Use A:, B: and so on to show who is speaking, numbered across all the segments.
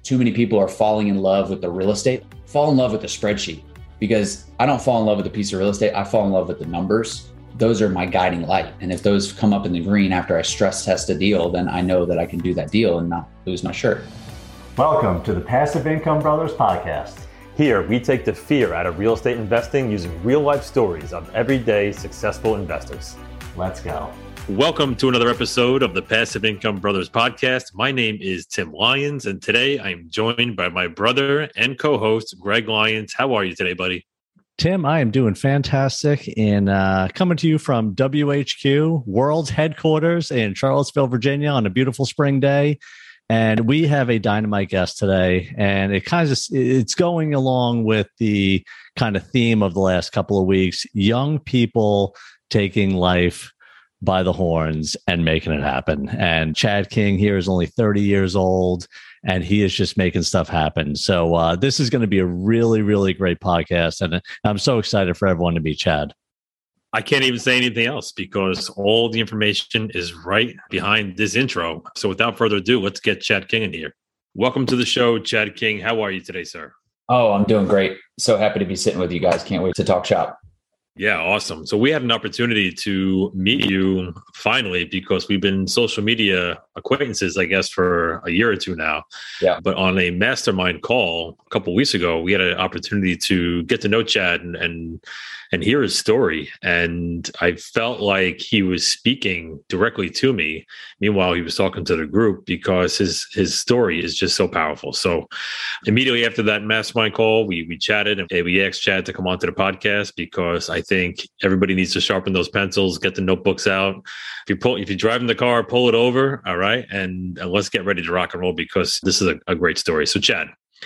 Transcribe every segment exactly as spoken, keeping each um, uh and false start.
A: too many people are falling in love with the real estate. Fall in love with the spreadsheet, because I don't fall in love with a piece of real estate. I fall in love with the numbers. Those are my guiding light. And if those come up in the green after I stress test a deal, then I know that I can do that deal and not lose my shirt.
B: Welcome to the Passive Income Brothers podcast.
C: Here, we take the fear out of real estate investing using real life stories of everyday successful investors.
B: Let's go.
D: Welcome to another episode of the Passive Income Brothers podcast. My name is Tim Lyons, and today I am joined by my brother and co-host, Greg Lyons. How are you today, buddy?
E: Tim, I am doing fantastic in uh, coming to you from W H Q, world's headquarters in Charlottesville, Virginia on a beautiful spring day. And we have a dynamite guest today, and it kind of just, it's going along with the kind of theme of the last couple of weeks, young people taking life by the horns and making it happen. And Chad King here is only thirty years old, and he is just making stuff happen. So uh, this is going to be a really, really great podcast. And I'm so excited for everyone to meet Chad.
D: I can't even say anything else because all the information is right behind this intro. So without further ado, let's get Chad King in here. Welcome to the show, Chad King. How are you today, sir?
A: Oh, I'm doing great. So happy to be sitting with you guys. Can't wait to talk shop.
D: Yeah, awesome. So we had an opportunity to meet you finally because we've been social media acquaintances, I guess, for a year or two now.
A: Yeah.
D: But on a mastermind call a couple of weeks ago, we had an opportunity to get to know Chad and and and hear his story. And I felt like he was speaking directly to me. Meanwhile, he was talking to the group because his his story is just so powerful. So immediately after that mastermind call, we we chatted and we asked Chad to come onto the podcast because I think everybody needs to sharpen those pencils, get the notebooks out. If you pull, if you're driving the car, pull it over. All right. And, and let's get ready to rock and roll because this is a, a great story. So Chad,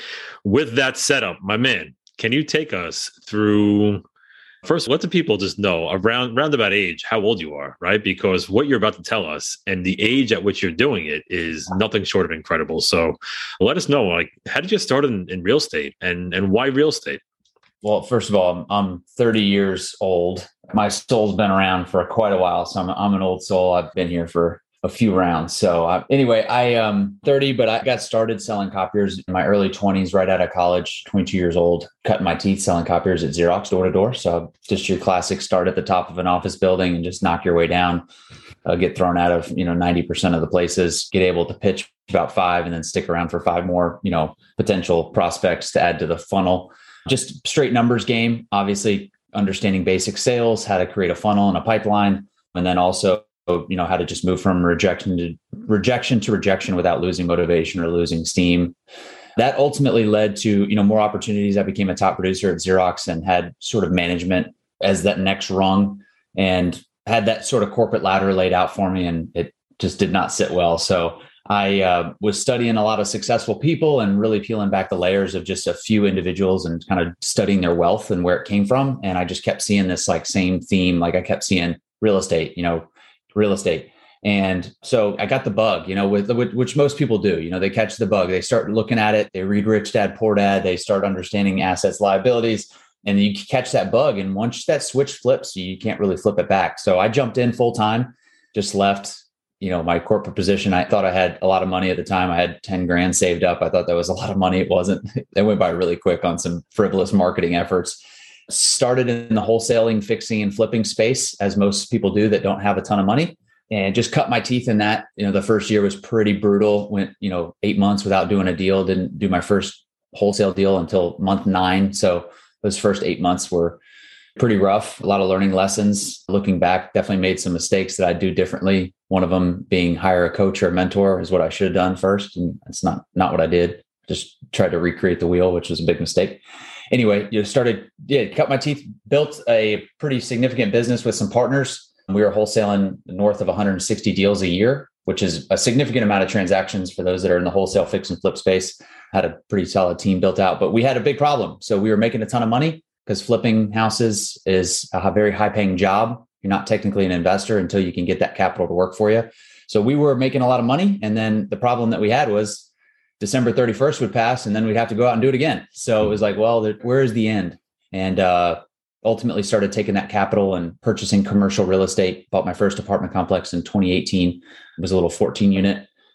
D: with that setup, my man, can you take us through first, let the people just know around roundabout age, how old you are, right? Because what you're about to tell us and the age at which you're doing it is nothing short of incredible. So let us know, like, how did you start in, in real estate and, and why real estate?
A: Well, first of all, I'm, I'm thirty years old. My soul's been around for quite a while. So I'm, I'm an old soul. I've been here for a few rounds. So uh, anyway, I am thirty, but I got started selling copiers in my early twenties, right out of college, twenty-two years old, cutting my teeth selling copiers at Xerox door to door. So just your classic start at the top of an office building and just knock your way down, uh, get thrown out of, you know, ninety percent of the places, get able to pitch about five and then stick around for five more, you know, potential prospects to add to the funnel. Just straight numbers game, obviously understanding basic sales, how to create a funnel and a pipeline, and then also, you know, how to just move from rejection to rejection to rejection without losing motivation or losing steam. That ultimately led to, you know, more opportunities. I became a top producer at Xerox and had sort of management as that next rung and had that sort of corporate ladder laid out for me. And it just did not sit well. So I uh, was studying a lot of successful people and really peeling back the layers of just a few individuals and kind of studying their wealth and where it came from. And I just kept seeing this like same theme. Like I kept seeing real estate, you know, real estate. And so I got the bug, you know, with, with which most people do, you know, they catch the bug, they start looking at it, they read Rich Dad, Poor Dad, they start understanding assets, liabilities, and you catch that bug. And once that switch flips, you can't really flip it back. So I jumped in full time, just left, you know, my corporate position. I thought I had a lot of money at the time. I had ten grand saved up. I thought that was a lot of money. It wasn't. It went by really quick on some frivolous marketing efforts. Started in the wholesaling, fixing and flipping space, as most people do that don't have a ton of money, and just cut my teeth in that. You know, the first year was pretty brutal. Went, you know, eight months without doing a deal. Didn't do my first wholesale deal until month nine. So those first eight months were pretty rough. A lot of learning lessons. Looking back, definitely made some mistakes that I'd do differently. One of them being hire a coach or a mentor is what I should have done first. And it's not, not what I did. Just tried to recreate the wheel, which was a big mistake. Anyway, you started, yeah, cut my teeth, built a pretty significant business with some partners. We were wholesaling north of one hundred sixty deals a year, which is a significant amount of transactions for those that are in the wholesale fix and flip space. Had a pretty solid team built out, but we had a big problem. So we were making a ton of money because flipping houses is a very high paying job. You're not technically an investor until you can get that capital to work for you. So we were making a lot of money. And then the problem that we had was December thirty-first would pass and then we'd have to go out and do it again. So it was like, well, there, where is the end? And uh, ultimately started taking that capital and purchasing commercial real estate. Bought my first apartment complex in twenty eighteen. It was a little fourteen unit.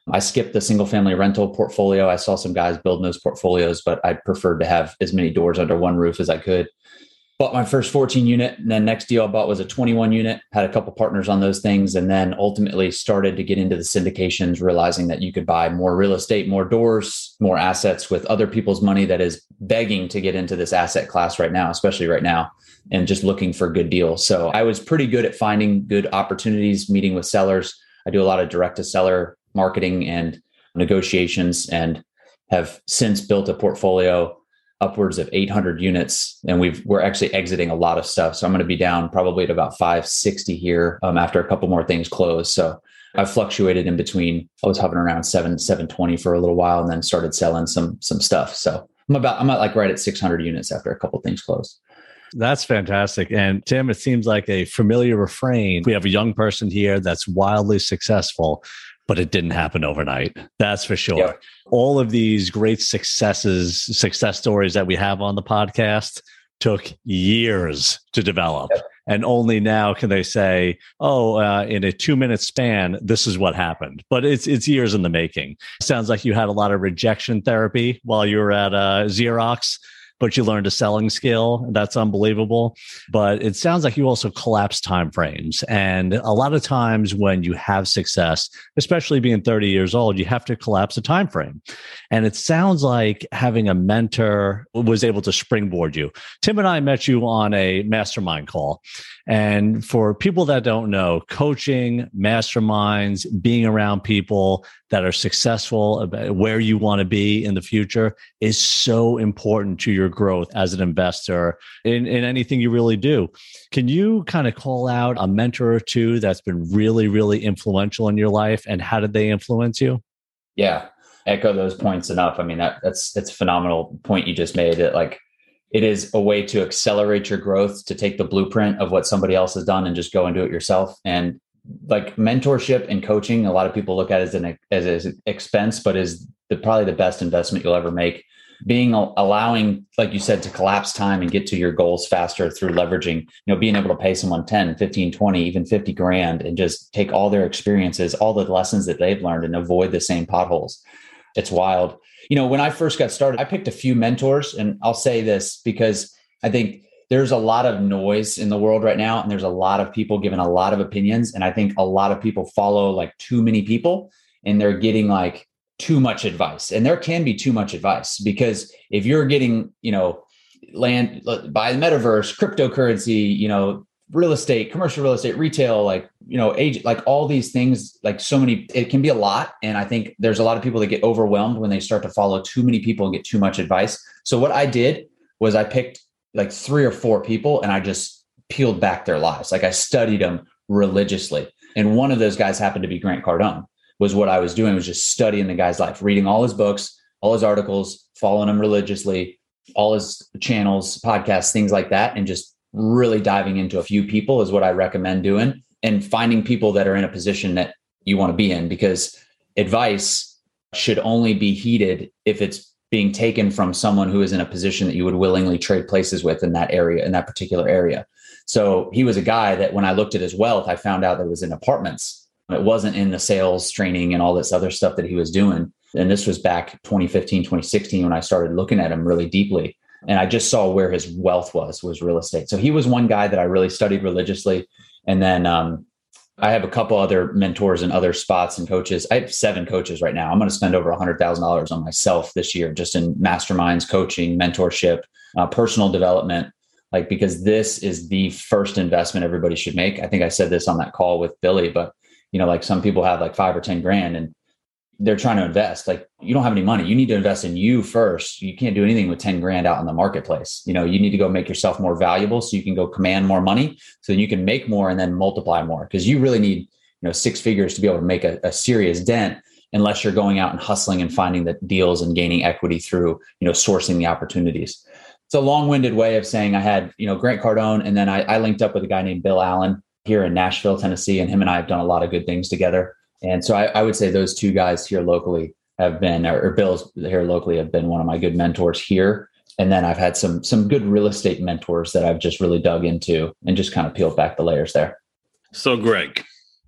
A: I skipped the single family rental portfolio. I saw some guys building those portfolios, but I preferred to have as many doors under one roof as I could. Bought my first fourteen unit. And then next deal I bought was a twenty-one unit, had a couple partners on those things. And then ultimately started to get into the syndications, realizing that you could buy more real estate, more doors, more assets with other people's money that is begging to get into this asset class right now, especially right now, and just looking for good deals. So I was pretty good at finding good opportunities, meeting with sellers. I do a lot of direct to seller marketing and negotiations, and have since built a portfolio upwards of eight hundred units. And we've, we're actually exiting a lot of stuff. So I'm going to be down probably at about five sixty here um, after a couple more things close. So I've fluctuated in between. I was hovering around seven, seven twenty for a little while, and then started selling some, some stuff. So I'm about, I'm at like right at six hundred units after a couple things closed.
E: That's fantastic. And Tim, it seems like a familiar refrain. We have a young person here that's wildly successful, but it didn't happen overnight. That's for sure. Yep. All of these great successes, success stories that we have on the podcast took years to develop. Yep. And only now can they say, oh, uh, in a two minute span, this is what happened. But it's it's years in the making. Sounds like you had a lot of rejection therapy while you were at uh, Xerox, but you learned a selling skill. That's unbelievable. But it sounds like you also collapse timeframes. And a lot of times when you have success, especially being thirty years old, you have to collapse a time frame. And it sounds like having a mentor was able to springboard you. Tim and I met you on a mastermind call. And for people that don't know, coaching, masterminds, being around people that are successful, where you want to be in the future is so important to your growth as an investor in, in anything you really do. Can you kind of call out a mentor or two that's been really, really influential in your life, and how did they influence you?
A: Yeah, echo those points enough. I mean, that, that's, that's a phenomenal point you just made. That like, it is a way to accelerate your growth, to take the blueprint of what somebody else has done and just go and do it yourself. And like mentorship and coaching, a lot of people look at it as an as an expense, but is the, probably the best investment you'll ever make. Being allowing, like you said, to collapse time and get to your goals faster through leveraging, you know, being able to pay someone ten, fifteen, twenty, even fifty grand and just take all their experiences, all the lessons that they've learned, and avoid the same potholes. It's wild. You know, when I first got started, I picked a few mentors, and I'll say this because I think there's a lot of noise in the world right now, and there's a lot of people giving a lot of opinions. And I think a lot of people follow like too many people, and they're getting like too much advice. And there can be too much advice, because if you're getting, you know, land, buy the metaverse, cryptocurrency, you know, real estate, commercial real estate, retail, like, you know, age, like all these things, like so many, it can be a lot. And I think there's a lot of people that get overwhelmed when they start to follow too many people and get too much advice. So what I did was I picked like three or four people, and I just peeled back their lives. Like I studied them religiously. And one of those guys happened to be Grant Cardone. Was what I was doing was just studying the guy's life, reading all his books, all his articles, following him religiously, all his channels, podcasts, things like that. And just really diving into a few people is what I recommend doing, and finding people that are in a position that you want to be in, because advice should only be heeded if it's being taken from someone who is in a position that you would willingly trade places with in that area, in that particular area. So he was a guy that when I looked at his wealth, I found out that it was in apartments. It wasn't in the sales training and all this other stuff that he was doing. And this was back twenty fifteen, twenty sixteen, when I started looking at him really deeply. And I just saw where his wealth was, was real estate. So he was one guy that I really studied religiously. And then um, I have a couple other mentors and other spots and coaches. I have seven coaches right now. I'm going to spend over one hundred thousand dollars on myself this year, just in masterminds, coaching, mentorship, uh, personal development, like, because this is the first investment everybody should make. I think I said this on that call with Billy, but you know, like some people have like five or ten grand and they're trying to invest. Like, you don't have any money. You need to invest in you first. You can't do anything with ten grand out in the marketplace. You know, you need to go make yourself more valuable so you can go command more money, so you can make more and then multiply more. Because you really need, you know, six figures to be able to make a, a serious dent, unless you're going out and hustling and finding the deals and gaining equity through, you know, sourcing the opportunities. It's a long-winded way of saying I had, you know, Grant Cardone, and then I, I linked up with a guy named Bill Allen here in Nashville, Tennessee, and him and I have done a lot of good things together. And so I, I would say those two guys here locally have been, or, or Bill's here locally have been one of my good mentors here. And then I've had some some good real estate mentors that I've just really dug into and just kind of peeled back the layers there.
D: So Greg,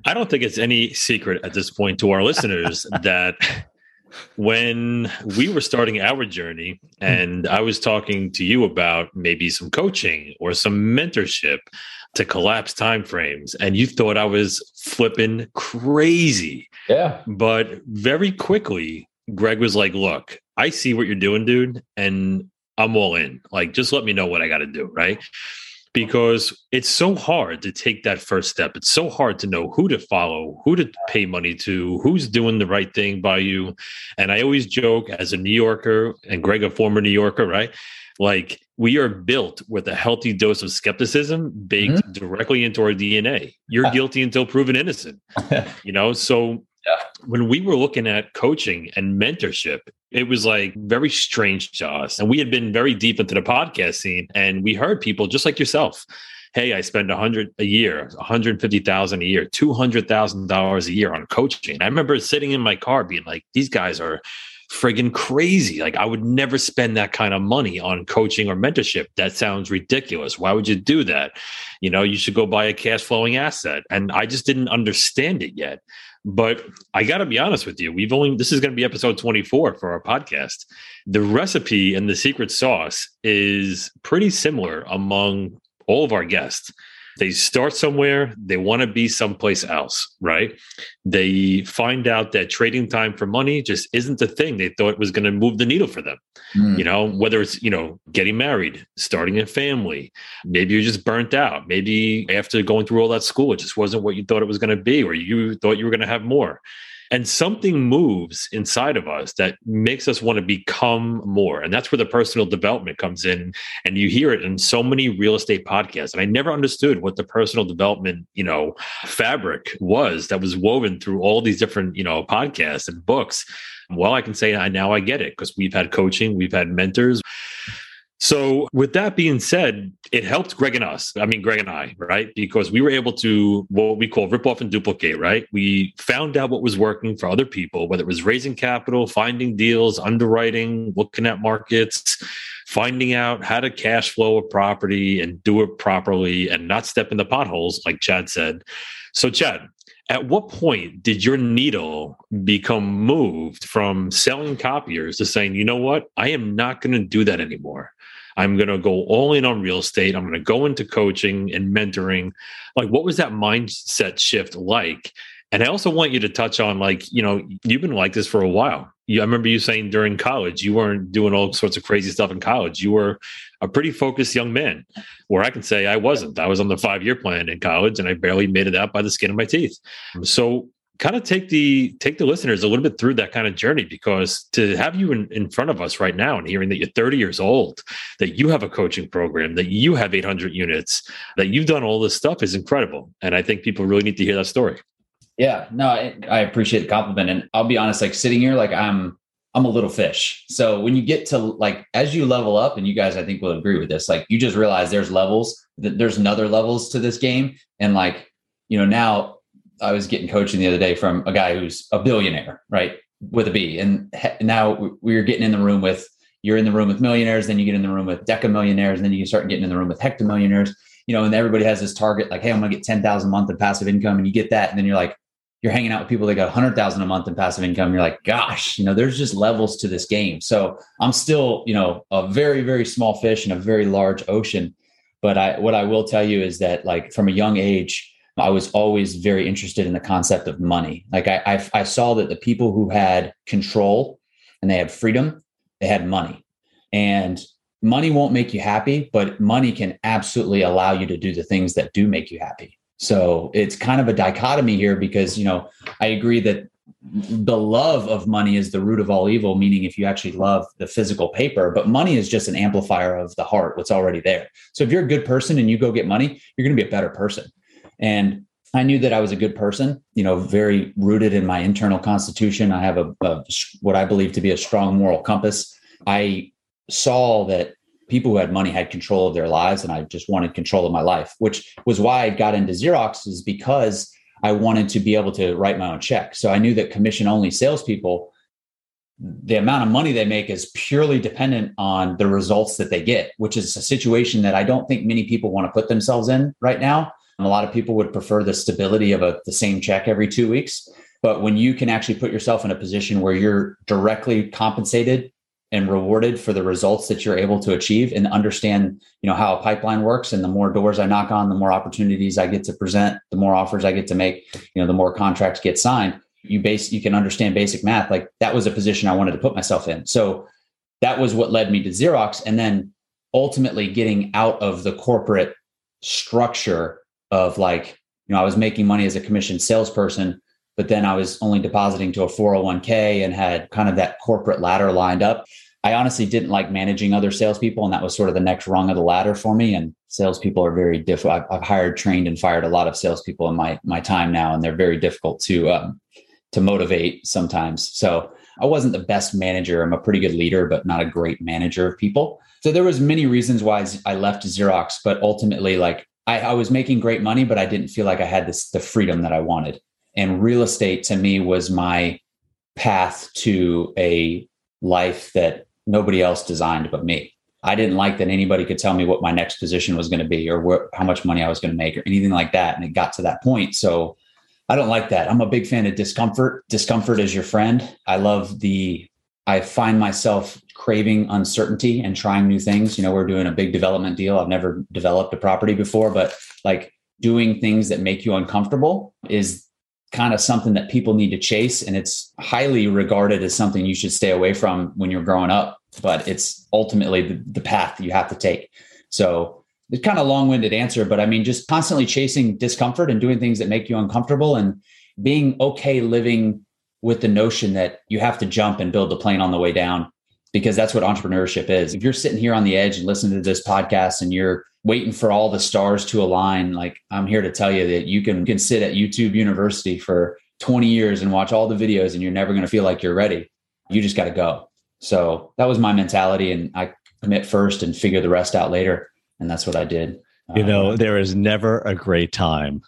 D: I don't think it's any secret at this point to our listeners that when we were starting our journey and I was talking to you about maybe some coaching or some mentorship to collapse timeframes, and you thought I was flipping crazy.
A: Yeah.
D: But very quickly, Greg was like, look, I see what you're doing, dude, and I'm all in. Like, just let me know what I got to do, right? Because it's so hard to take that first step. It's so hard to know who to follow, who to pay money to, who's doing the right thing by you. And I always joke, as a New Yorker, and Greg, a former New Yorker, right? Like, we are built with a healthy dose of skepticism baked mm-hmm. directly into our D N A. You're guilty until proven innocent. You know, so yeah. When we were looking at coaching and mentorship, it was like very strange to us. And we had been very deep into the podcast scene, and we heard people just like yourself. Hey, I spend a hundred a year, one hundred fifty thousand a year, two hundred thousand dollars a year on coaching. I remember sitting in my car being like, these guys are friggin' crazy. Like, I would never spend that kind of money on coaching or mentorship. That sounds ridiculous. Why would you do that? You know, you should go buy a cash flowing asset. And I just didn't understand it yet. But I got to be honest with you. We've only, this is going to be episode twenty-four for our podcast. The recipe and the secret sauce is pretty similar among all of our guests. They start somewhere, they want to be someplace else, right? They find out that trading time for money just isn't the thing they thought was going to move the needle for them. Mm. You know, whether it's, you know, getting married, starting a family, maybe you're just burnt out. Maybe after going through all that school, it just wasn't what you thought it was going to be, or you thought you were going to have more. And something moves inside of us that makes us want to become more. And that's where the personal development comes in. And you hear it in so many real estate podcasts. And I never understood what the personal development, you know, fabric was that was woven through all these different, you know, podcasts and books. Well, I can say I, now I get it, because we've had coaching, we've had mentors. So with that being said, it helped Greg and us. I mean, Greg and I, right? Because we were able to what we call rip off and duplicate, right? We found out what was working for other people, whether it was raising capital, finding deals, underwriting, looking at markets, finding out how to cash flow a property and do it properly and not step in the potholes, like Chad said. So Chad, at what point did your needle become moved from selling copiers to saying, you know what, I am not going to do that anymore. I'm going to go all in on real estate. I'm going to go into coaching and mentoring. Like, what was that mindset shift like? And I also want you to touch on, like, you know, you've been like this for a while. You, I remember you saying during college, you weren't doing all sorts of crazy stuff in college. You were a pretty focused young man, where I can say I wasn't. I was on the five-year plan in college, and I barely made it out by the skin of my teeth. So kind of take the take the listeners a little bit through that kind of journey, because to have you in, in front of us right now and hearing that you're thirty years old, that you have a coaching program, that you have eight hundred units, that you've done all this stuff is incredible. And I think people really need to hear that story.
A: Yeah, no, I, I appreciate the compliment. And I'll be honest, like sitting here, like I'm, I'm a little fish. So when you get to, like, as you level up, and you guys, I think will agree with this, like you just realize there's levels, that there's another levels to this game. And like, you know, now I was getting coaching the other day from a guy who's a billionaire, right? With a B. And he, now we're getting in the room with, you're in the room with millionaires, then you get in the room with decamillionaires, and then you start getting in the room with hectamillionaires, you know, and everybody has this target, like, hey, I'm going to get ten thousand a month in passive income. And you get that. And then you're like, you're hanging out with people that got one hundred thousand a month in passive income. You're like, gosh, you know, there's just levels to this game. So I'm still, you know, a very, very small fish in a very large ocean. But I, what I will tell you is that, like, from a young age, I was always very interested in the concept of money. Like I, I, I saw that the people who had control and they had freedom, they had money. And money won't make you happy, but money can absolutely allow you to do the things that do make you happy. So it's kind of a dichotomy here, because, you know, I agree that the love of money is the root of all evil, meaning if you actually love the physical paper, but money is just an amplifier of the heart, what's already there. So if you're a good person and you go get money, you're going to be a better person. And I knew that I was a good person, you know, very rooted in my internal constitution. I have a, a what I believe to be a strong moral compass. I saw that people who had money had control of their lives, and I just wanted control of my life, which was why I got into Xerox, is because I wanted to be able to write my own check. So I knew that commission-only salespeople, the amount of money they make is purely dependent on the results that they get, which is a situation that I don't think many people want to put themselves in right now. A lot of people would prefer the stability of a, the same check every two weeks. But when you can actually put yourself in a position where you're directly compensated and rewarded for the results that you're able to achieve, and understand, you know, how a pipeline works, and the more doors I knock on, the more opportunities I get to present, the more offers I get to make, you know, the more contracts get signed. You base, you can understand basic math. Like, that was a position I wanted to put myself in. So that was what led me to Xerox. And then ultimately getting out of the corporate structure of, like, you know, I was making money as a commissioned salesperson, but then I was only depositing to a four oh one k and had kind of that corporate ladder lined up. I honestly didn't like managing other salespeople, and that was sort of the next rung of the ladder for me. And salespeople are very difficult. I've, I've hired, trained, and fired a lot of salespeople in my my time now, and they're very difficult to um, to motivate sometimes. So I wasn't the best manager. I'm a pretty good leader, but not a great manager of people. So there was many reasons why I left Xerox, but ultimately, like, I, I was making great money, but I didn't feel like I had this the freedom that I wanted. And real estate to me was my path to a life that nobody else designed but me. I didn't like that anybody could tell me what my next position was going to be, or where, how much money I was going to make, or anything like that. And it got to that point. So I don't like that. I'm a big fan of discomfort. Discomfort is your friend. I love the, I find myself craving uncertainty and trying new things. You know, we're doing a big development deal. I've never developed a property before, but like, doing things that make you uncomfortable is kind of something that people need to chase. And it's highly regarded as something you should stay away from when you're growing up, but it's ultimately the, the path you have to take. So it's kind of a long-winded answer, but I mean, just constantly chasing discomfort and doing things that make you uncomfortable, and being okay living with the notion that you have to jump and build the plane on the way down, because that's what entrepreneurship is. If you're sitting here on the edge and listening to this podcast and you're waiting for all the stars to align, like, I'm here to tell you that you can, can sit at YouTube University for twenty years and watch all the videos, and you're never going to feel like you're ready. You just got to go. So that was my mentality, and I commit first and figure the rest out later. And that's what I did.
E: You know, there is never a great time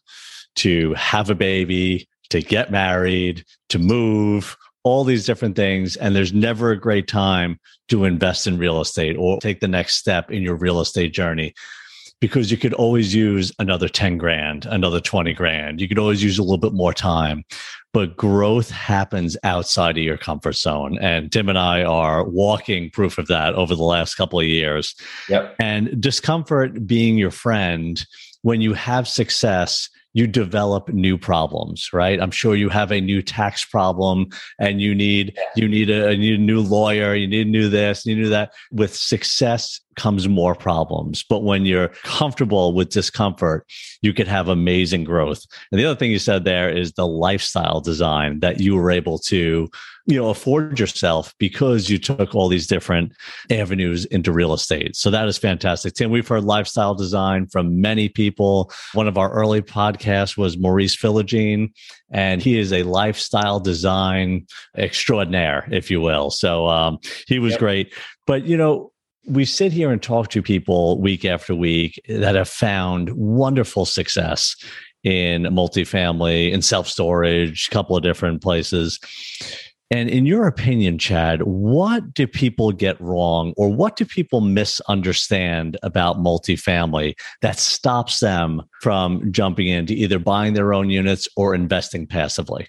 E: to have a baby, to get married, to move, all these different things. And there's never a great time to invest in real estate or take the next step in your real estate journey, because you could always use another ten grand, another twenty grand. You could always use a little bit more time, but growth happens outside of your comfort zone. And Tim and I are walking proof of that over the last couple of years.
A: Yep.
E: And discomfort being your friend, when you have success, you develop new problems, right? I'm sure you have a new tax problem, and you need you need a, you need a new lawyer, you need new this, you need that. With success comes more problems. But when you're comfortable with discomfort, you could have amazing growth. And the other thing you said there is the lifestyle design that you were able to, you know, afford yourself because you took all these different avenues into real estate. So that is fantastic. Tim, we've heard lifestyle design from many people. One of our early podcasts was Maurice Philogene, and he is a lifestyle design extraordinaire, if you will. So um, he was yep. great. But, you know, we sit here and talk to people week after week that have found wonderful success in multifamily, in self-storage, a couple of different places. And in your opinion, Chad, what do people get wrong, or what do people misunderstand about multifamily that stops them from jumping into either buying their own units or investing passively?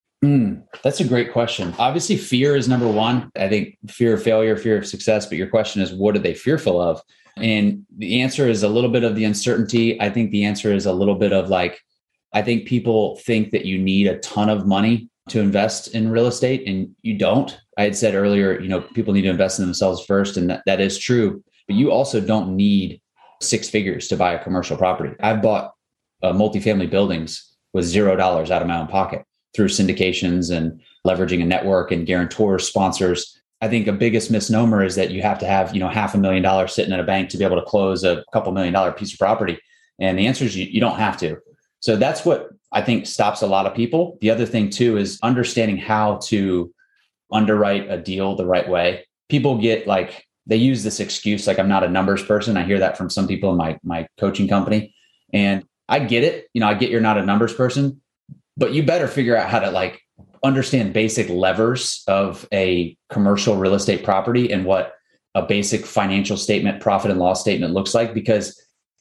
A: Mm, that's a great question. Obviously, fear is number one. I think fear of failure, fear of success. But your question is, what are they fearful of? And the answer is a little bit of the uncertainty. I think the answer is a little bit of like, I think people think that you need a ton of money to invest in real estate, and you don't. I had said earlier, you know, people need to invest in themselves first, and that, that is true. But you also don't need six figures to buy a commercial property. I've bought uh, multifamily buildings with zero dollars out of my own pocket through syndications and leveraging a network and guarantors, sponsors. I think a biggest misnomer is that you have to have, you know, half a million dollars sitting in a bank to be able to close a couple million dollar piece of property. And the answer is you, you don't have to. So that's what I think stops a lot of people. The other thing too is understanding how to underwrite a deal the right way. People get like, they use this excuse, like, I'm not a numbers person. I hear that from some people in my, my coaching company. And I get it. You know, I get you're not a numbers person, but you better figure out how to like understand basic levers of a commercial real estate property and what a basic financial statement, profit and loss statement looks like. Because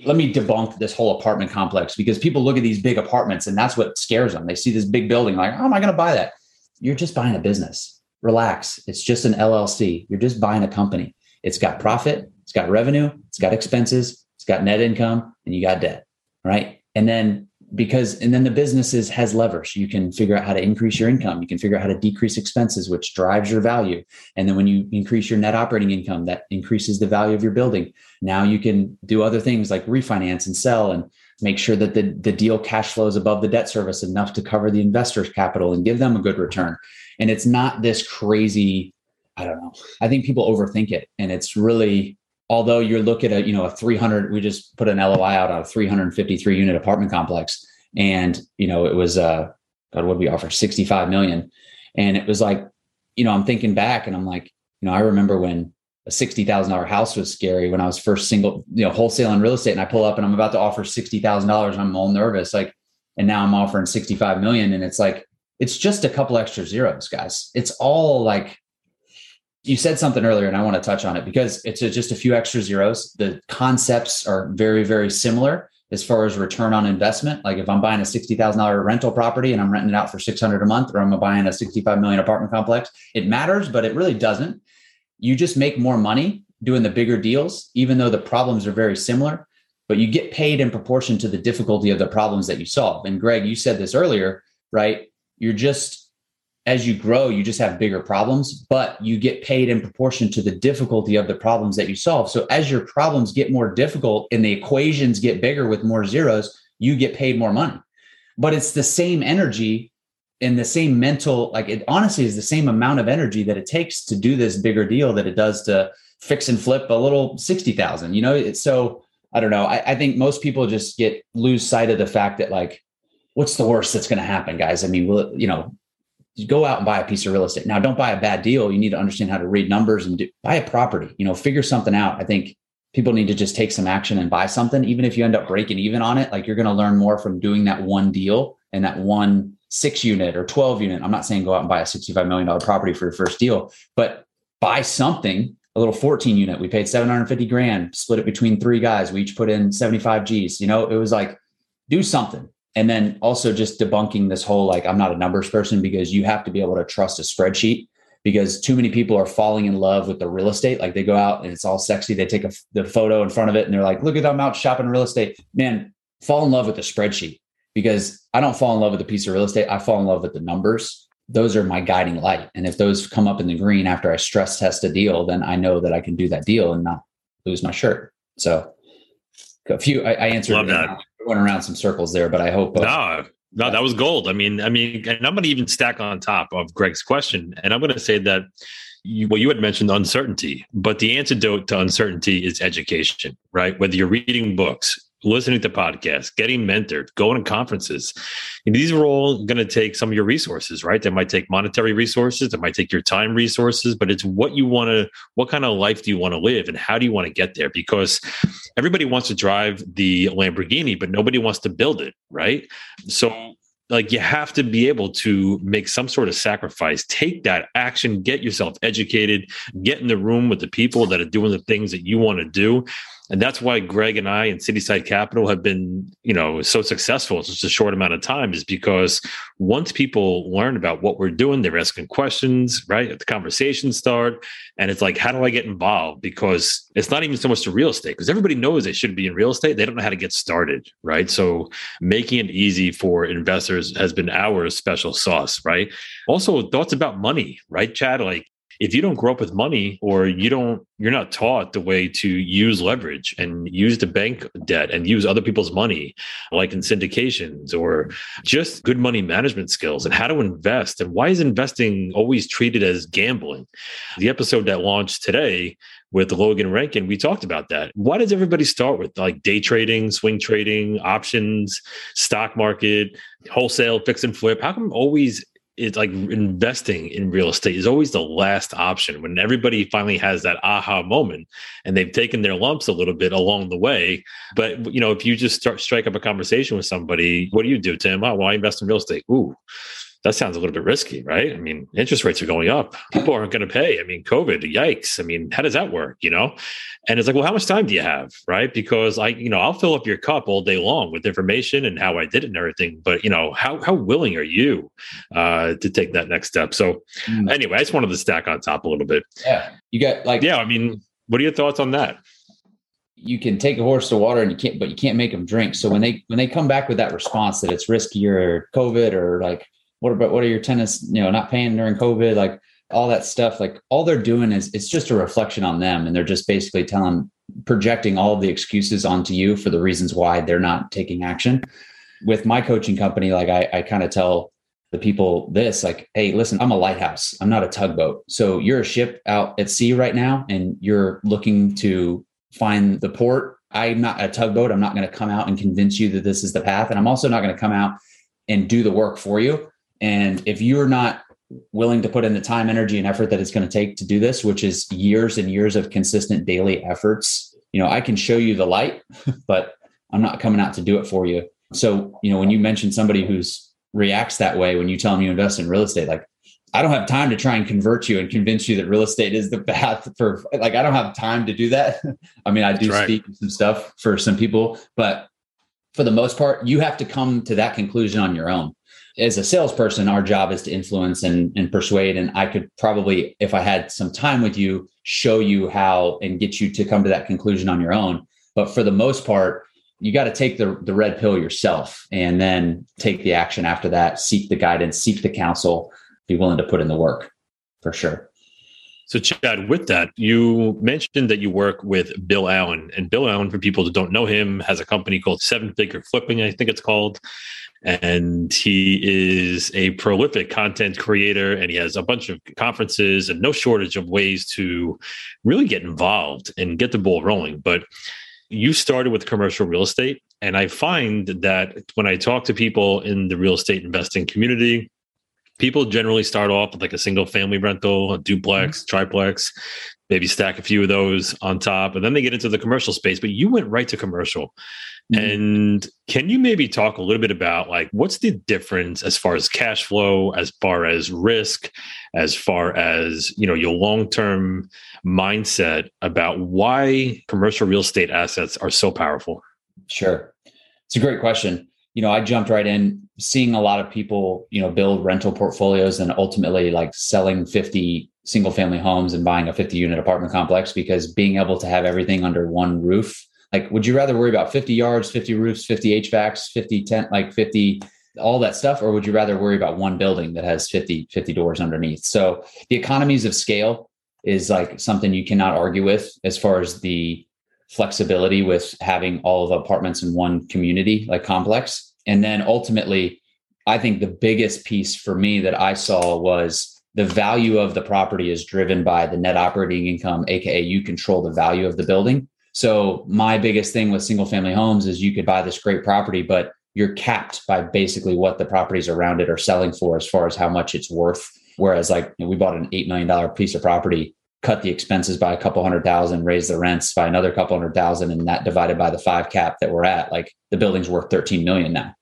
A: let me debunk this whole apartment complex, because people look at these big apartments and that's what scares them. They see this big building like, how am I going to buy that? You're just buying a business. Relax. It's just an L L C. You're just buying a company. It's got profit. It's got revenue. It's got expenses. It's got net income, and you got debt, right? And then because, and then the businesses has levers. You can figure out how to increase your income. You can figure out how to decrease expenses, which drives your value. And then when you increase your net operating income, that increases the value of your building. Now you can do other things like refinance and sell and make sure that the, the deal cash flows above the debt service enough to cover the investor's capital and give them a good return. And it's not this crazy, I don't know. I think people overthink it. And it's really, although you're looking at a, you know, a three hundred, we just put an L O I out on a three hundred fifty-three unit apartment complex. And, you know, it was, uh, God, what did we offer? sixty-five million. And it was like, you know, I'm thinking back and I'm like, you know, I remember when a sixty thousand dollars house was scary when I was first single, you know, wholesaling real estate, and I pull up and I'm about to offer sixty thousand dollars. And I'm all nervous. Like, and now I'm offering sixty-five million. And it's like, it's just a couple extra zeros, guys. It's all like, you said something earlier and I want to touch on it because it's a, just a few extra zeros. The concepts are very, very similar as far as return on investment. Like if I'm buying a sixty thousand dollars rental property and I'm renting it out for six hundred a month, or I'm buying a sixty-five million apartment complex, it matters, but it really doesn't. You just make more money doing the bigger deals, even though the problems are very similar, but you get paid in proportion to the difficulty of the problems that you solve. And Greg, you said this earlier, right? You're just, as you grow, you just have bigger problems, but you get paid in proportion to the difficulty of the problems that you solve. So as your problems get more difficult and the equations get bigger with more zeros, you get paid more money. But it's the same energy and the same mental, like it honestly is the same amount of energy that it takes to do this bigger deal that it does to fix and flip a little sixty thousand, you know? It's so, I don't know. I, I think most people just get lose sight of the fact that like, what's the worst that's going to happen, guys? I mean, will you know, you go out and buy a piece of real estate. Now, don't buy a bad deal. You need to understand how to read numbers and do, buy a property, you know, figure something out. I think people need to just take some action and buy something. Even if you end up breaking even on it, like you're going to learn more from doing that one deal and that one six unit or twelve unit. I'm not saying go out and buy a sixty-five million dollars property for your first deal, but buy something, a little fourteen unit. We paid seven hundred fifty grand, split it between three guys. We each put in seventy-five G's, you know, it was like, do something. And then also just debunking this whole, like, I'm not a numbers person, because you have to be able to trust a spreadsheet, because too many people are falling in love with the real estate. Like they go out and it's all sexy. They take a, the photo in front of it and they're like, look at I'm out shopping real estate. Man, fall in love with the spreadsheet, because I don't fall in love with a piece of real estate. I fall in love with the numbers. Those are my guiding light. And if those come up in the green after I stress test a deal, then I know that I can do that deal and not lose my shirt. So a few, I, I answered.
D: Love that.
A: Went around some circles there, but I hope. Uh,
D: no, no, that was gold. I mean, I mean, and I'm going to even stack on top of Greg's question. And I'm going to say that you, well, you had mentioned uncertainty, but the antidote to uncertainty is education, right? Whether you're reading books, listening to podcasts, getting mentored, going to conferences. And these are all going to take some of your resources, right? They might take monetary resources. They might take your time resources, but it's what you want to, what kind of life do you want to live and how do you want to get there? Because everybody wants to drive the Lamborghini, but nobody wants to build it, right? So like you have to be able to make some sort of sacrifice, take that action, get yourself educated, get in the room with the people that are doing the things that you want to do. And that's why Greg and I and Cityside Capital have been, you know, so successful in such a short amount of time, is because once people learn about what we're doing, they're asking questions, right? The conversations start. And it's like, how do I get involved? Because it's not even so much the real estate, because everybody knows they should be in real estate. They don't know how to get started, right? So making it easy for investors has been our special sauce, right? Also, thoughts about money, right, Chad? Like, if you don't grow up with money, or you don't, you're not taught the way to use leverage and use the bank debt and use other people's money, like in syndications, or just good money management skills and how to invest. And why is investing always treated as gambling? The episode that launched today with Logan Rankin, we talked about that. Why does everybody start with like day trading, swing trading, options, stock market, wholesale, fix and flip? How come always it's like investing in real estate is always the last option when everybody finally has that aha moment and they've taken their lumps a little bit along the way? But, you know, if you just start strike up a conversation with somebody, what do you do, Tim? Oh, well, I invest in real estate. Ooh, that sounds a little bit risky, right? I mean, interest rates are going up. People aren't going to pay. I mean, COVID, yikes. I mean, how does that work, you know? And it's like, well, how much time do you have, right? Because I, you know, I'll fill up your cup all day long with information and how I did it and everything. But, you know, how how willing are you uh, to take that next step? So mm. anyway, I just wanted to stack on top a little bit.
A: Yeah. You got like,
D: yeah, I mean, what are your thoughts on that?
A: You can take a horse to water and you can't, but you can't make them drink. So when they, when they come back with that response that it's riskier or COVID or like, what about, what are your tenants, you know, not paying during COVID, like all that stuff, like all they're doing is it's just a reflection on them. And they're just basically telling, projecting all of the excuses onto you for the reasons why they're not taking action. With my coaching company, like I, I kind of tell the people this, like, hey, listen, I'm a lighthouse. I'm not a tugboat. So you're a ship out at sea right now, and you're looking to find the port. I'm not a tugboat. I'm not going to come out and convince you that this is the path. And I'm also not going to come out and do the work for you. And if you're not willing to put in the time, energy, and effort that it's going to take to do this, which is years and years of consistent daily efforts, you know, I can show you the light, but I'm not coming out to do it for you. So, you know, when you mention somebody who's reacts that way, when you tell them you invest in real estate, like, I don't have time to try and convert you and convince you that real estate is the path for, like, I don't have time to do that. I mean, I do right. speak some stuff for some people, but for the most part, you have to come to that conclusion on your own. As a salesperson, our job is to influence and, and persuade. And I could probably, if I had some time with you, show you how and get you to come to that conclusion on your own. But for the most part, you got to take the, the red pill yourself and then take the action after that, seek the guidance, seek the counsel, be willing to put in the work for sure.
D: So Chad, with that, you mentioned that you work with Bill Allen, and Bill Allen, for people that don't know him, has a company called Seven Figure Flipping, I think it's called. And he is a prolific content creator, and he has a bunch of conferences and no shortage of ways to really get involved and get the ball rolling. But you started with commercial real estate. And I find that when I talk to people in the real estate investing community, people generally start off with like a single family rental, a duplex, mm-hmm. triplex, maybe stack a few of those on top, and then they get into the commercial space. But you went right to commercial. Mm-hmm. And can you maybe talk a little bit about like, what's the difference as far as cash flow, as far as risk, as far as, you know, your long-term mindset about why commercial real estate assets are so powerful?
A: Sure. It's a great question. You know, I jumped right in seeing a lot of people, you know, build rental portfolios and ultimately like selling fifty single family homes and buying a fifty unit apartment complex, because being able to have everything under one roof, like, would you rather worry about fifty yards, fifty roofs, fifty H V A Cs, fifty tent, like fifty, all that stuff? Or would you rather worry about one building that has fifty, fifty doors underneath? So the economies of scale is like something you cannot argue with as far as the flexibility with having all of the apartments in one community, like complex. And then ultimately, I think the biggest piece for me that I saw was the value of the property is driven by the net operating income, A K A you control the value of the building. So my biggest thing with single family homes is you could buy this great property, but you're capped by basically what the properties around it are selling for as far as how much it's worth. Whereas like, you know, we bought an eight million dollars piece of property, cut the expenses by a couple hundred thousand, raise the rents by another couple hundred thousand, and that divided by the five cap that we're at, like the building's worth thirteen million now.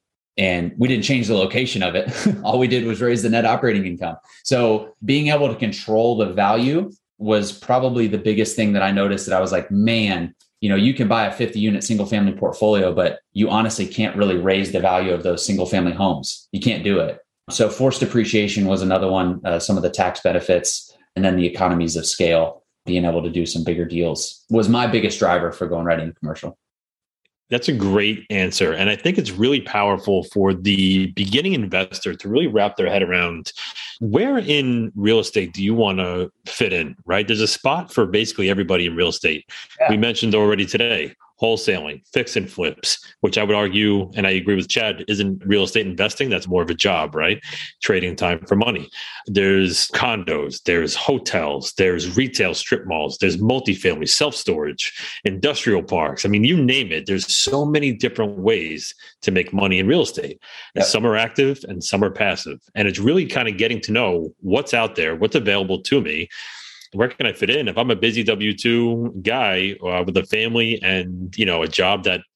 A: And we didn't change the location of it. All we did was raise the net operating income. So being able to control the value was probably the biggest thing that I noticed, that I was like, man, you know, you can buy a fifty unit single family portfolio, but you honestly can't really raise the value of those single family homes. You can't do it. So forced depreciation was another one, uh, some of the tax benefits, and then the economies of scale, being able to do some bigger deals was my biggest driver for going right into commercial.
D: That's a great answer. And I think it's really powerful for the beginning investor to really wrap their head around, where in real estate do you want to fit in, right? There's a spot for basically everybody in real estate. Yeah. We mentioned already today, wholesaling, fix and flips, which I would argue, and I agree with Chad, isn't real estate investing. That's more of a job, right? Trading time for money. There's condos, there's hotels, there's retail strip malls, there's multifamily, self-storage, industrial parks. I mean, you name it. There's so many different ways to make money in real estate. And yep. Some are active and some are passive. And it's really kind of getting to know what's out there, what's available to me. Where can I fit in? If I'm a busy W two guy uh, with a family and, you know, a job that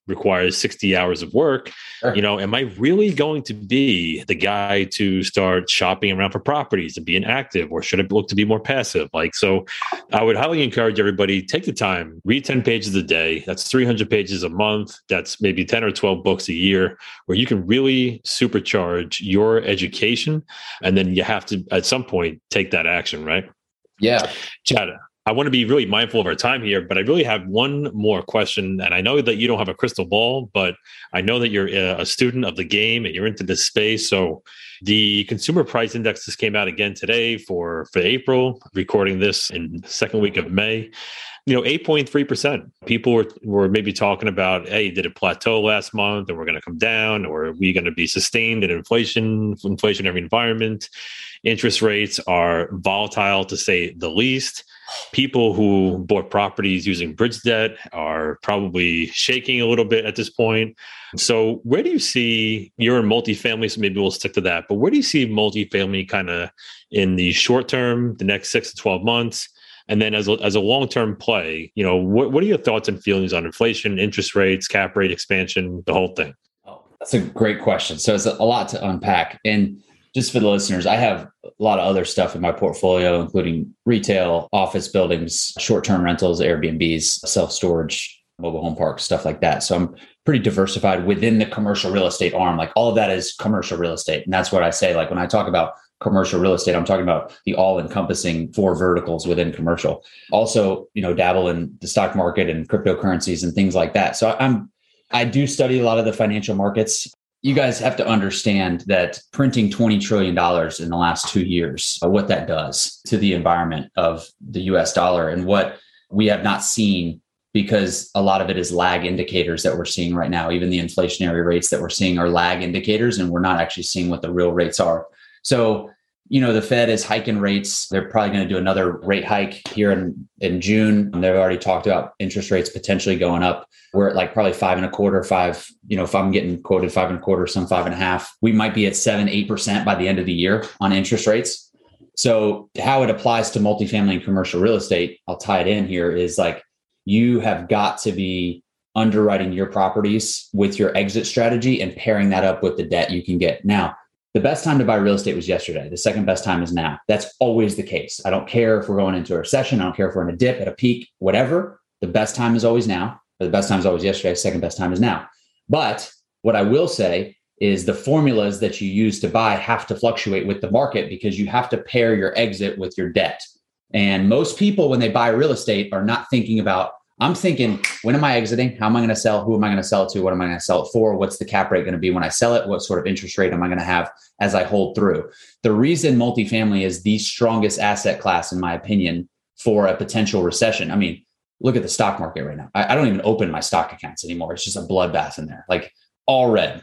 D: requires sixty hours of work.
A: Sure.
D: You know, am I really going to be the guy to start shopping around for properties and being active, or should I look to be more passive? Like, so I would highly encourage everybody, take the time, read ten pages a day. That's three hundred pages a month. That's maybe ten or twelve books a year, where you can really supercharge your education. And then you have to, at some point, take that action, right?
A: Yeah.
D: Chad, I want to be really mindful of our time here, but I really have one more question. And I know that you don't have a crystal ball, but I know that you're a student of the game and you're into this space. So the consumer price index just came out again today for, for April, recording this in the second week of May. You know, eight point three percent. People were, were maybe talking about, hey, did it plateau last month and we're going to come down, or are we going to be sustained in inflation, inflationary environment? Interest rates are volatile, to say the least. People who bought properties using bridge debt are probably shaking a little bit at this point. So where do you see, you're in multifamily, so maybe we'll stick to that, but where do you see multifamily kind of in the short term, the next six to twelve months? And then as a, as a long-term play, you know, what, what are your thoughts and feelings on inflation, interest rates, cap rate expansion, the whole thing?
A: Oh, that's a great question. So it's a lot to unpack. And just for the listeners, I have a lot of other stuff in my portfolio, including retail, office buildings, short-term rentals, Airbnbs, self-storage, mobile home parks, stuff like that. So I'm pretty diversified within the commercial real estate arm. Like all of that is commercial real estate. And that's what I say. Like when I talk about commercial real estate, I'm talking about the all-encompassing four verticals within commercial. Also, you know, dabble in the stock market and cryptocurrencies and things like that. So I'm, I do study a lot of the financial markets. You guys have to understand that printing twenty trillion dollars in the last two years, uh, what that does to the environment of the U S dollar, and what we have not seen, because a lot of it is lag indicators that we're seeing right now. Even the inflationary rates that we're seeing are lag indicators, and we're not actually seeing what the real rates are. So, you know, the Fed is hiking rates. They're probably going to do another rate hike here in, in June. They've already talked about interest rates potentially going up. We're at like probably five and a quarter, five, you know, if I'm getting quoted five and a quarter, some five and a half, we might be at seven, eight percent by the end of the year on interest rates. So how it applies to multifamily and commercial real estate, I'll tie it in here, is like, you have got to be underwriting your properties with your exit strategy and pairing that up with the debt you can get. Now, the best time to buy real estate was yesterday. The second best time is now. That's always the case. I don't care if we're going into a recession. I don't care if we're in a dip, at a peak, whatever. The best time is always now. Or the best time is always yesterday. Second best time is now. But what I will say is the formulas that you use to buy have to fluctuate with the market, because you have to pair your exit with your debt. And most people, when they buy real estate, are not thinking about, I'm thinking, when am I exiting? How am I going to sell? Who am I going to sell it to? What am I going to sell it for? What's the cap rate going to be when I sell it? What sort of interest rate am I going to have as I hold through? The reason multifamily is the strongest asset class, in my opinion, for a potential recession. I mean, look at the stock market right now. I, I don't even open my stock accounts anymore. It's just a bloodbath in there, like all red,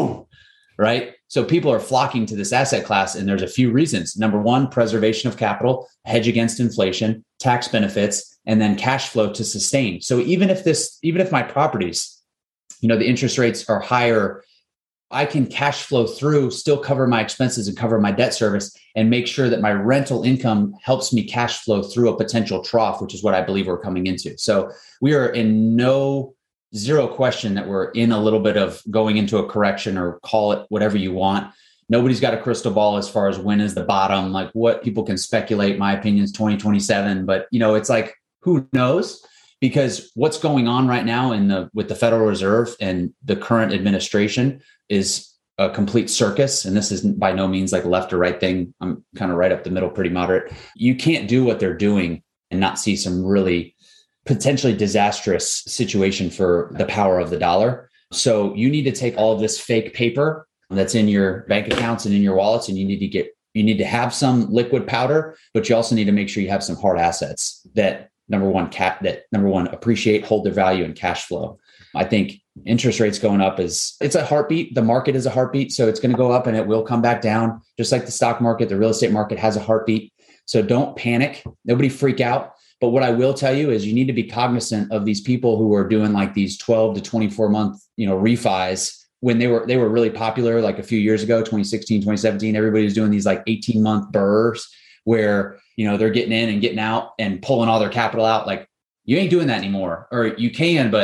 A: right? So people are flocking to this asset class, and there's a few reasons. Number one, preservation of capital, hedge against inflation, tax benefits, and then cash flow to sustain. So even if this, even if my properties, you know, the interest rates are higher, I can cash flow through, still cover my expenses and cover my debt service, and make sure that my rental income helps me cash flow through a potential trough, which is what I believe we're coming into. So we are in no zero question that we're in a little bit of going into a correction, or call it whatever you want. Nobody's got a crystal ball as far as when is the bottom, like what people can speculate. My opinion is twenty twenty-seven, but you know, it's like, who knows? Because what's going on right now in the with the Federal Reserve and the current administration is a complete circus. And this isn't by no means like a left or right thing. I'm kind of right up the middle, pretty moderate. You can't do what they're doing and not see some really potentially disastrous situation for the power of the dollar. So you need to take all of this fake paper that's in your bank accounts and in your wallets, and you need to get, you need to have some liquid powder, but you also need to make sure you have some hard assets that number one, cap that number one, appreciate, hold their value, and cash flow. I think interest rates going up is, it's a heartbeat. The market is a heartbeat. So it's going to go up and it will come back down. Just like the stock market, the real estate market has a heartbeat. So don't panic. Nobody freak out. But what I will tell you is you need to be cognizant of these people who are doing like these twelve to twenty-four month, you know, refis when they were, they were really popular like a few years ago, twenty sixteen, twenty seventeen, everybody was doing these like eighteen month burrs where, you know, they're getting in and getting out and pulling all their capital out. Like, you ain't doing that anymore, or you can, but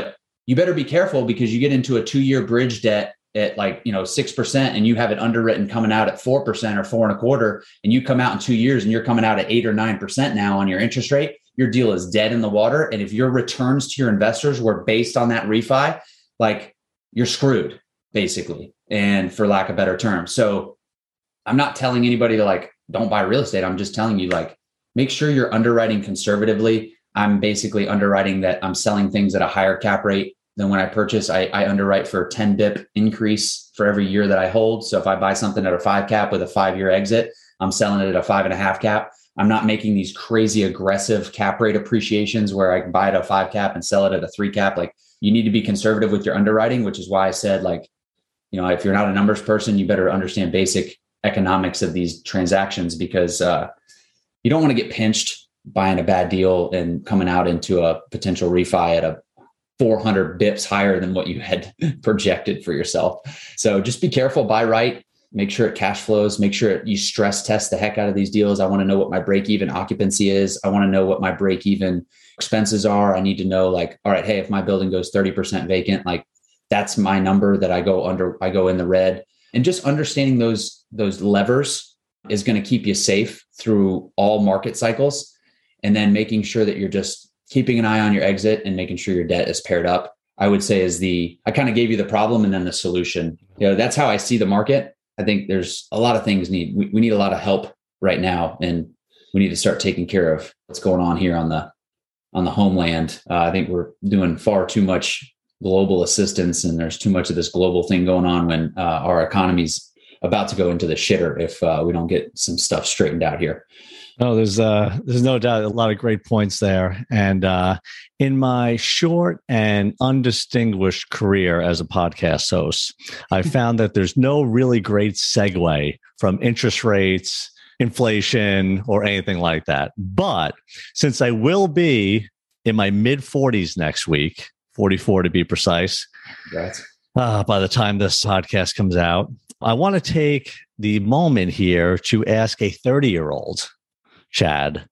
A: you better be careful because you get into a two-year bridge debt at like, you know, six percent and you have it underwritten coming out at four percent or four and a quarter, and you come out in two years and you're coming out at eight or nine percent now on your interest rate, your deal is dead in the water. And if your returns to your investors were based on that refi, like you're screwed basically. And for lack of better terms. So I'm not telling anybody to like, don't buy real estate. I'm just telling you like, make sure you're underwriting conservatively. I'm basically underwriting that I'm selling things at a higher cap rate than when I purchase. I, I underwrite for a ten bip increase for every year that I hold. So if I buy something at a five cap with a five year exit, I'm selling it at a five and a half cap. I'm not making these crazy aggressive cap rate appreciations where I can buy it at a five cap and sell it at a three cap. Like you need to be conservative with your underwriting, which is why I said like, you know, if you're not a numbers person, you better understand basic economics of these transactions because uh, you don't want to get pinched buying a bad deal and coming out into a potential refi at a four hundred bips higher than what you had projected for yourself. So just be careful, buy right, make sure it cash flows, make sure you stress test the heck out of these deals. I want to know what my break-even occupancy is. I want to know what my break-even expenses are. I need to know like, all right, hey, if my building goes thirty percent vacant, like that's my number that I go under, I go in the red. And just understanding those, those levers is going to keep you safe through all market cycles. And then making sure that you're just keeping an eye on your exit and making sure your debt is paired up, I would say is the, I kind of gave you the problem and then the solution. You know, that's how I see the market. I think there's a lot of things need, we, we need a lot of help right now. And we need to start taking care of what's going on here on the, on the homeland. Uh, I think we're doing far too much global assistance and there's too much of this global thing going on when uh, our economy's about to go into the shitter if uh, we don't get some stuff straightened out here.
E: No, there's uh, there's no doubt a lot of great points there. And uh, in my short and undistinguished career as a podcast host, I found that there's no really great segue from interest rates, inflation, or anything like that. But since I will be in my mid forties next week, forty-four to be precise,
A: Congrats.
E: Uh, by the time this podcast comes out, I want to take the moment here to ask a thirty-year-old, Chad,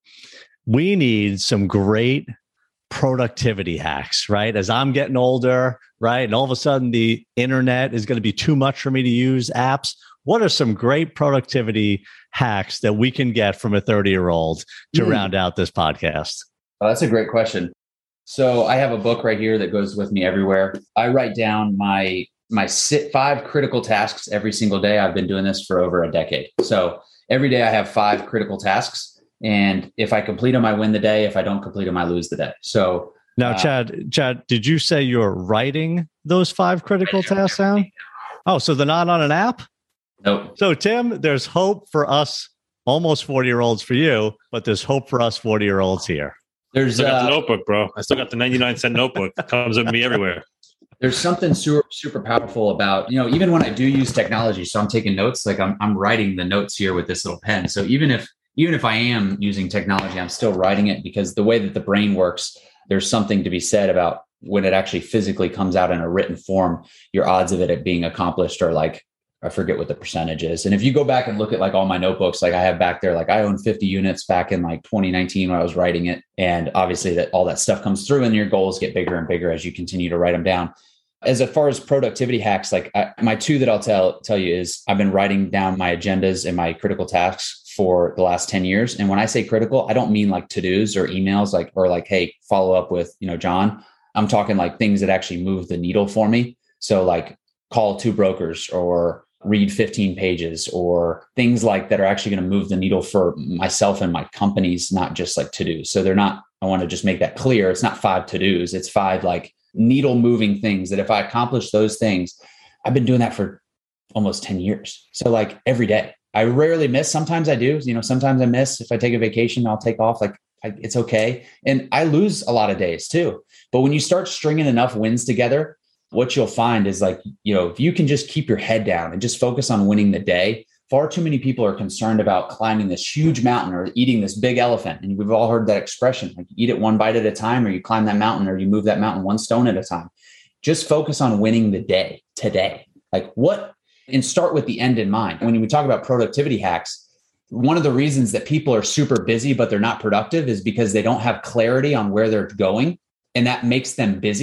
E: we need some great productivity hacks, right? As I'm getting older, right? And all of a sudden the internet is going to be too much for me to use apps. What are some great productivity hacks that we can get from a thirty-year-old to mm. round out this podcast?
A: Oh, that's a great question. So I have a book right here that goes with me everywhere. I write down my my sit five critical tasks every single day. I've been doing this for over a decade. So every day I have five critical tasks. And if I complete them, I win the day. If I don't complete them, I lose the day. So
E: now,
A: uh,
E: Chad, Chad, did you say you're writing those five critical tasks down? Oh, so they're not on an app?
A: Nope.
E: So Tim, there's hope for us almost forty year olds for you, but there's hope for us forty year olds here.
A: There's
D: I still got
A: uh,
D: the notebook, bro. I still got the ninety-nine cent notebook. Comes with me everywhere.
A: There's something super, super powerful about, you know, even when I do use technology, so I'm taking notes, like I'm, I'm writing the notes here with this little pen. So even if, even if I am using technology, I'm still writing it because the way that the brain works, there's something to be said about when it actually physically comes out in a written form, your odds of it being accomplished are like, I forget what the percentage is. And if you go back and look at like all my notebooks, like I have back there, like I own fifty units back in like twenty nineteen when I was writing it. And obviously that all that stuff comes through and your goals get bigger and bigger as you continue to write them down. As far as productivity hacks, like I, my two that I'll tell tell you is I've been writing down my agendas and my critical tasks for the last ten years. And when I say critical, I don't mean like to-dos or emails, like, or like, hey, follow up with, you know, John. I'm talking like things that actually move the needle for me. So like call two brokers or read fifteen pages or things like that are actually going to move the needle for myself and my companies, not just like to-dos. So they're not, I want to just make that clear. It's not five to-dos. It's five like needle moving things that if I accomplish those things, I've been doing that for almost ten years. So like every day, I rarely miss. Sometimes I do, you know, sometimes I miss. If I take a vacation, I'll take off. Like I, it's okay. And I lose a lot of days too. But when you start stringing enough wins together, what you'll find is like, you know, if you can just keep your head down and just focus on winning the day, far too many people are concerned about climbing this huge mountain or eating this big elephant. And we've all heard that expression, like eat it one bite at a time, or you climb that mountain, or you move that mountain one stone at a time. Just focus on winning the day today. Like what, and start with the end in mind. When we talk about productivity hacks, one of the reasons that people are super busy, but they're not productive is because they don't have clarity on where they're going. And that makes them busy.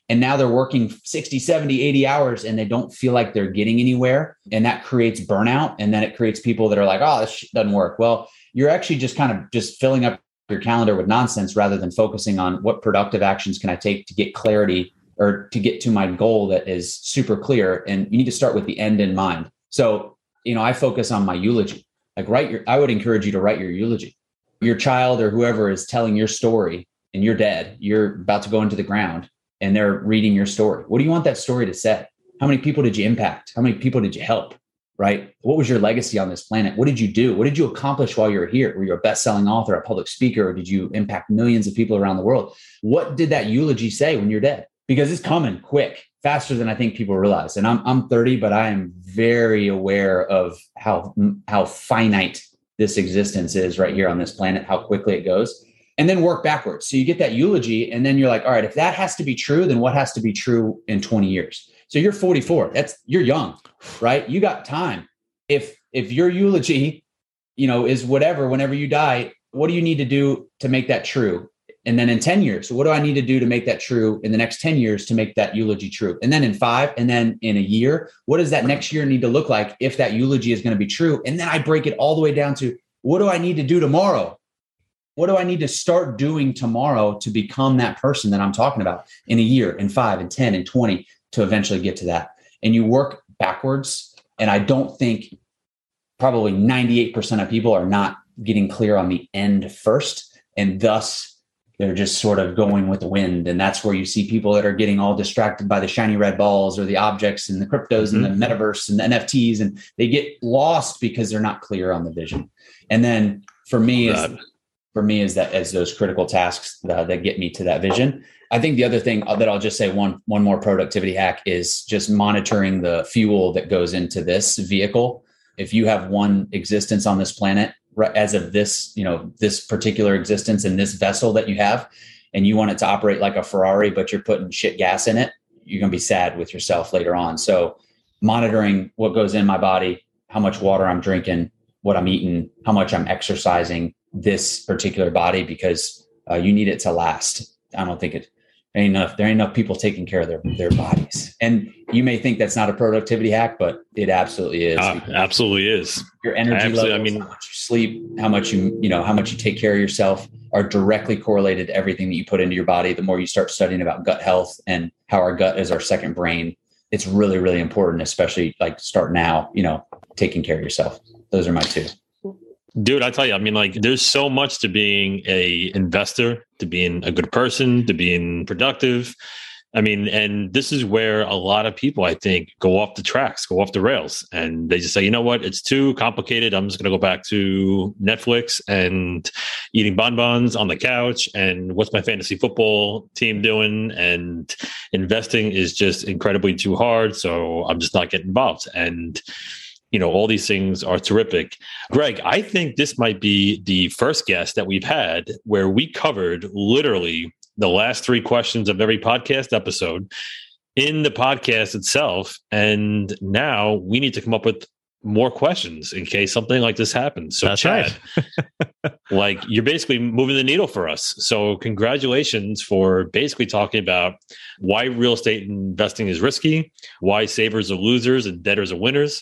A: And now they're working sixty, seventy, eighty hours and they don't feel like they're getting anywhere. And that creates burnout. And then it creates people that are like, oh, this shit doesn't work. Well, you're actually just kind of just filling up your calendar with nonsense rather than focusing on what productive actions can I take to get clarity or to get to my goal that is super clear. And you need to start with the end in mind. So, you know, I focus on my eulogy. Like write your, I would encourage you to write your eulogy. Your child or whoever is telling your story and you're dead, you're about to go into the ground and they're reading your story. What do you want that story to say? How many people did you impact? How many people did you help? Right? What was your legacy on this planet? What did you do? What did you accomplish while you were here? Were you a best-selling author, a public speaker, or did you impact millions of people around the world? What did that eulogy say when you're dead? Because it's coming quick, faster than I think people realize. And I'm I'm thirty, but I am very aware of how how finite this existence is right here on this planet, how quickly it goes. And then work backwards. So you get that eulogy and then you're like, all right, if that has to be true, then what has to be true in twenty years? So you're forty-four. That's you're young, right? You got time. If if your eulogy, you know, is whatever, whenever you die, what do you need to do to make that true? And then in ten years, so what do I need to do to make that true in the next ten years to make that eulogy true? And then in five, and then in a year, what does that next year need to look like if that eulogy is going to be true? And then I break it all the way down to what do I need to do tomorrow? What do I need to start doing tomorrow to become that person that I'm talking about in a year, in five, and ten, and twenty to eventually get to that? And you work backwards. And I don't think probably ninety-eight percent of people are not getting clear on the end first. And thus they're just sort of going with the wind. And that's where you see people that are getting all distracted by the shiny red balls or the objects and the cryptos mm-hmm. and the metaverse and the N F Ts. And they get lost because they're not clear on the vision. And then for me, is, for me is that as those critical tasks uh, that get me to that vision. I think the other thing that I'll just say one, one more productivity hack is just monitoring the fuel that goes into this vehicle. If you have one existence on this planet, as of this, you know, this particular existence in this vessel that you have, and you want it to operate like a Ferrari, but you're putting shit gas in it, you're going to be sad with yourself later on. So monitoring what goes in my body, how much water I'm drinking, what I'm eating, how much I'm exercising this particular body, because uh, you need it to last. I don't think it ain't enough. There ain't enough people taking care of their, their bodies. And you may think that's not a productivity hack, but it absolutely is.
D: Uh, absolutely is.
A: Your energy levels, I mean, how much you sleep, how much you, you know, how much you take care of yourself are directly correlated to everything that you put into your body. The more you start studying about gut health and how our gut is our second brain, it's really, really important, especially like start now, you know, taking care of yourself. Those are my two.
D: Dude, I tell you, I mean, like, there's so much to being a investor, to being a good person, to being productive. I mean, and this is where a lot of people, I think, go off the tracks, go off the rails, and they just say, you know what, it's too complicated. I'm just going to go back to Netflix and eating bonbons on the couch. And what's my fantasy football team doing? And investing is just incredibly too hard. So I'm just not getting involved. And you know, all these things are terrific. Greg, I think this might be the first guest that we've had where we covered literally the last three questions of every podcast episode in the podcast itself. And now we need to come up with more questions in case something like this happens. So,
E: That's
D: Chad,
E: right.
D: like, you're basically moving the needle for us. So congratulations for basically talking about why real estate investing is risky, why savers are losers and debtors are winners,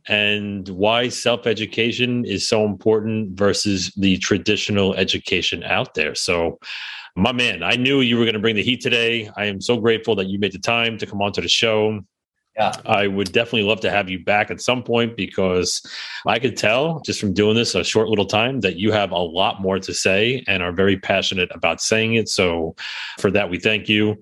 D: and why self-education is so important versus the traditional education out there. So, my man, I knew you were going to bring the heat today. I am so grateful that you made the time to come onto the show.
A: Yeah,
D: I would definitely love to have you back at some point, because I could tell just from doing this a short little time that you have a lot more to say and are very passionate about saying it. So for that, we thank you.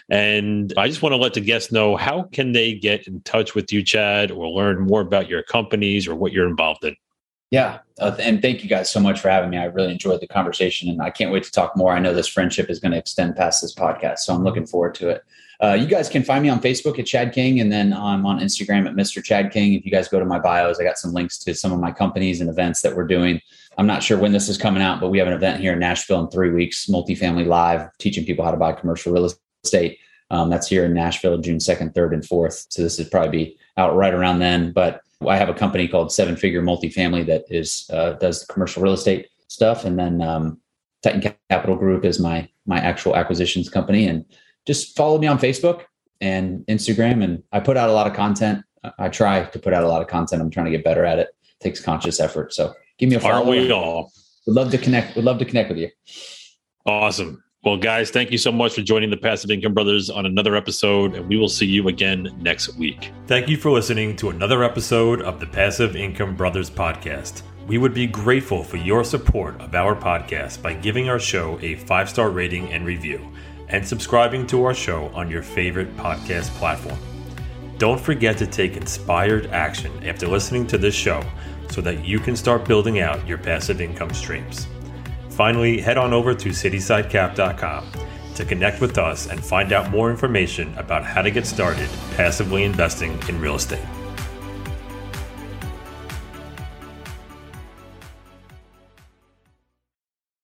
D: And I just want to let the guests know, how can they get in touch with you, Chad, or learn more about your companies or what you're involved in?
A: Yeah. Uh, and thank you guys so much for having me. I really enjoyed the conversation and I can't wait to talk more. I know this friendship is going to extend past this podcast, so I'm looking forward to it. Uh, you guys can find me on Facebook at Chad King, and then I'm on Instagram at Mister Chad King. If you guys go to my bios, I got some links to some of my companies and events that we're doing. I'm not sure when this is coming out, but we have an event here in Nashville in three weeks, Multifamily Live, teaching people how to buy commercial real estate. Um, that's here in Nashville, June second, third, and fourth. So this would probably be out right around then. But I have a company called Seven Figure Multifamily that is uh, does the commercial real estate stuff. And then um, Titan Capital Group is my my actual acquisitions company. And just follow me on Facebook and Instagram. And I put out a lot of content. I try to put out a lot of content. I'm trying to get better at it. It takes conscious effort. So give me a follow.
D: Aren't we all?
A: Would love to connect. Would love to connect with you.
D: Awesome. Well, guys, thank you so much for joining the Passive Income Brothers on another episode, and we will see you again next week.
C: Thank you for listening to another episode of the Passive Income Brothers podcast. We would be grateful for your support of our podcast by giving our show a five-star rating and review, and subscribing to our show on your favorite podcast platform. Don't forget to take inspired action after listening to this show so that you can start building out your passive income streams. Finally, head on over to cityside cap dot com to connect with us and find out more information about how to get started passively investing in real estate.